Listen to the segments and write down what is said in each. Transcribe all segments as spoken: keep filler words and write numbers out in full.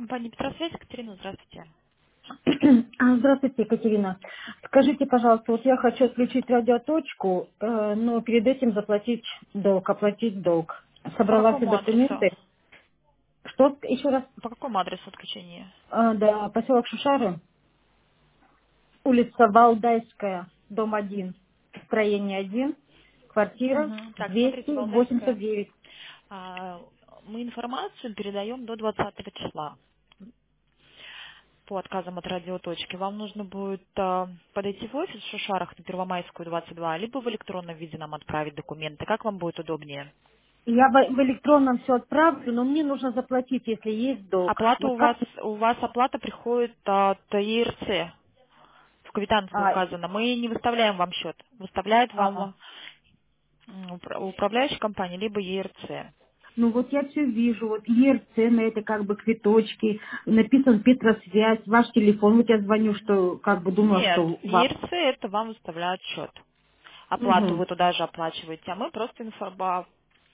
Компания Петросвязь, Екатерина, здравствуйте. А, Здравствуйте, Екатерина. Скажите, пожалуйста, вот я хочу отключить радиоточку, э, но перед этим заплатить долг, оплатить долг. По Собрала все какому адресу? документы. Что еще раз? По какому адресу отключения? А, да, поселок Шушары, улица Валдайская, дом один, строение один, квартира Мгм. Так, смотрите, двести восемьдесят Валдайская. девять. А, мы информацию передаем до двадцатого числа по отказам от радиоточки. Вам нужно будет а, подойти в офис в Шушарах на Первомайскую, двадцать два, либо в электронном виде нам отправить документы. Как вам будет удобнее? Я в в электронном все отправлю, но мне нужно заплатить, если есть долг. Оплата Вот у как? вас, у вас оплата приходит от ЕРЦ. В квитанции А, указано. Мы не выставляем вам счет. Выставляет ага. вам м, упра- управляющая компания, либо ЕРЦ. Ну вот я все вижу, вот ЕРЦ на это как бы квиточки, написан Петросвязь, ваш телефон, вот я звоню, что как бы думала, Нет, что в у вас. ЕРЦ это вам выставляют счет. Оплату Угу, вы туда же оплачиваете, а мы просто информа-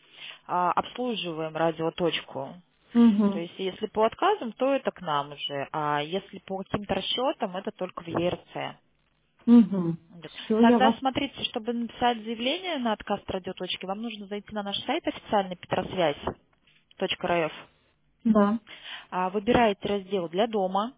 а, обслуживаем радиоточку. То угу, есть если по отказам, то это к нам уже, а если по каким-то расчетам, это только в ЕРЦ. угу. Вот. Все, я Тогда вас, смотрите, чтобы написать заявление на отказ от радиоточки, вам нужно зайти на наш сайт официальный петросвязь точка эр эф. да, А, Выбираете раздел «Для дома».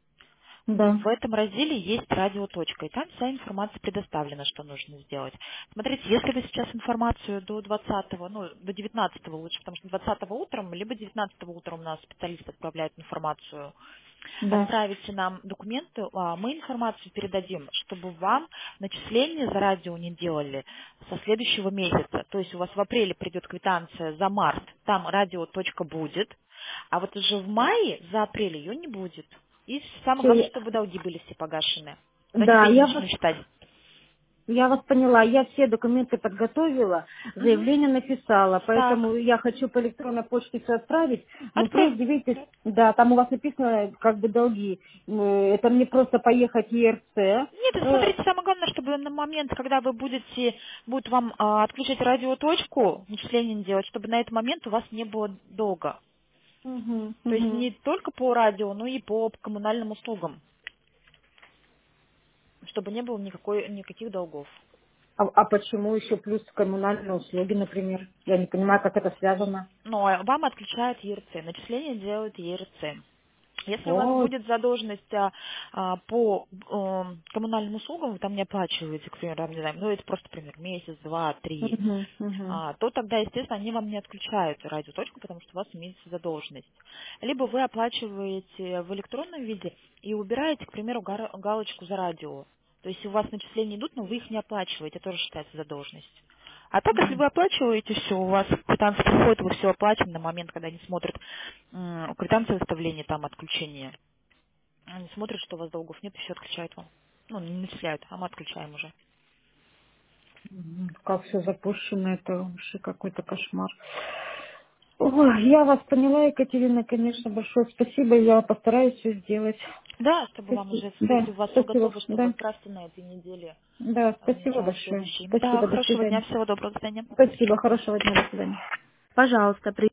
да, В этом разделе есть радиоточка, и там вся информация предоставлена, что нужно сделать. Смотрите, если вы сейчас информацию до двадцатого, ну, до девятнадцатого лучше, потому что двадцатого утром, либо девятнадцатого утром у нас специалист отправляет информацию, да, отправите нам документы, а мы информацию передадим, чтобы вам начисления за радио не делали со следующего месяца. То есть у вас в апреле придет квитанция за март, там радиоточка будет, а вот уже в мае за апрель ее не будет. И самое главное, все, чтобы долги были все погашены. Тогда да, деньги я вас, начнут считать. я вас поняла, я все документы подготовила, Мгм. заявление написала, Так, поэтому я хочу по электронной почте все отправить, но отправь. прежде, видите, да, там у вас написано как бы долги, Э, это мне просто поехать в ЕРЦ, Нет, и э, смотрите, самое главное, чтобы на момент, когда вы будете, будет вам а, отключать радиоточку, начисление не делать, чтобы на этот момент у вас не было долга. Мгм, То есть мгм. не только по радио, но и по коммунальным услугам, чтобы не было никакой, никаких долгов. А, а почему еще плюс коммунальные услуги, например? Я не понимаю, как это связано. Но э, вам отключают ЕРЦ, начисление делают ЕРЦ. Если у вас О, будет задолженность а, а, по э, коммунальным услугам, вы там не оплачиваете, к примеру, там, не знаю, ну это просто пример, месяц, два, три, мгм, мгм, а, то тогда, естественно, они вам не отключают радиоточку, потому что у вас имеется задолженность. Либо вы оплачиваете в электронном виде и убираете, к примеру, гар- галочку за радио. То есть у вас начисления идут, но вы их не оплачиваете, это тоже считается задолженность. А так, если мгм, вы оплачиваете все, у вас квитанция приходит, вы все оплачиваете на момент, когда они смотрят м, квитанция выставления, там отключение. Они смотрят, что у вас долгов нет, и все отключают вам. Ну, не начисляют, а мы отключаем уже. мгм. Как все запущено, это вообще какой-то кошмар. Ой, я вас поняла, Екатерина, конечно, большое спасибо. Я постараюсь все сделать. Да, чтобы вам Спасибо. уже, если Да, у вас все спасибо. готово, чтобы Да, как раз на этой неделе да, а, спасибо начало большое. следующий. Да, Спасибо, до хорошего дня, свидания. всего доброго, до свидания. Спасибо, хорошего дня, до свидания. Пожалуйста,